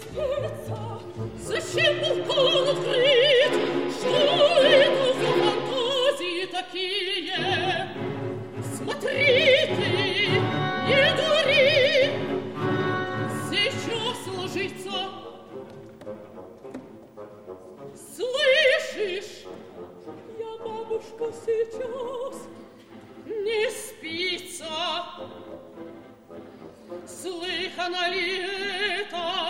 Зачем балкон открыт? Что это за фантазии такие? Смотри ты, не дури, сейчас ложится. Слышишь? Я, бабушка, сейчас не спится. Слыхано ли это?